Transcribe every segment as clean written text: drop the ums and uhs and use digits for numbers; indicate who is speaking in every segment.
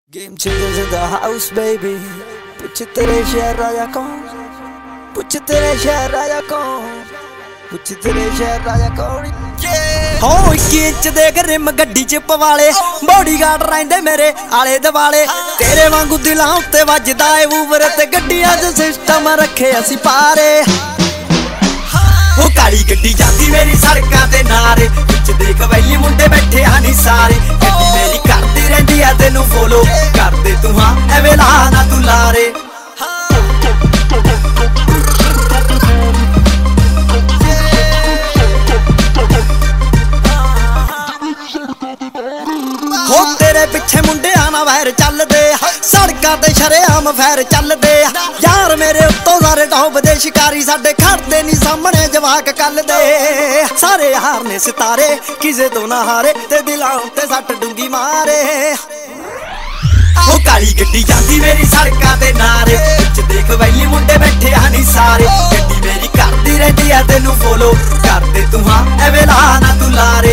Speaker 1: Game changers in the house, baby. पुछ तेरे शहर आया कौन? पुछ तेरे शहर आया कौन? पुछ तेरे शहर आया कौन? हो 21 इंच दे रिम गड्डी च पवाले बॉडीगार्ड रहिंदे मेरे आले दवाले तेरे वांगू दिलां उत्ते वजदा ए ऊवर ते गड्डियां च सिस्टम रखे असी पारे हो काली गड्डी जाती मेरी सड़कां ते नारे विच देख वैली मुंडे बैठे आनी सारे गड्डी मेरी करदी रहिंदी आ तेनू फॉलो करदे तू हां एवें ला ना तू लारे हो तेरे पिछे मुंडे आना वैर चलदे सड़कां ते शरेआम फैर चलदे यार मेरे उत्तों सारे टॉप दे शिकारी साडे खड़दे नी सामने जवाक कल दे सारे हार ने सितारे किसे तो ना हारे ते दिलां ते सट डूंगी मारे हो काली गड्डी जाती मेरी सड़कां ते नारे विच देख वैली मुंडे बैठे आनी सारे गड्डी मेरी करदी रहिंदी आ तेनू फॉलो करदे तू हां एवें ला ना तू लारे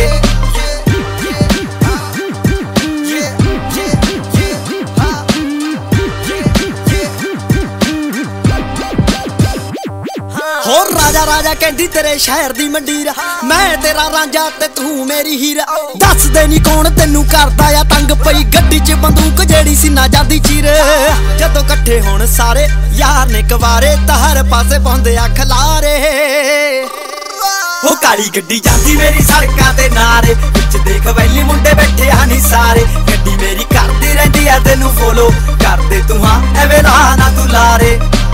Speaker 1: हो राजा राजा कहंदी तेरे शहर दी मंडीर मैं तेरा रांझा ते तू मेरी हीर दस दे नी कौन तेनू करदा या तंग पई गड्डी च बंदूक जेड़ी सीना जांदी चीर जदों इकट्ठे होण सारे यार ने कवारे तां हर पासे पाउंदे आ खलारे हो काली गड्डी जांदी मेरी सड़कां ते नारे विच देख वैली मुंडे बैठे आनी सारे गड्डी मेरी करदी रहिंदी आ तेनू फॉलो करदे तू हां एवें ला ना तू लारे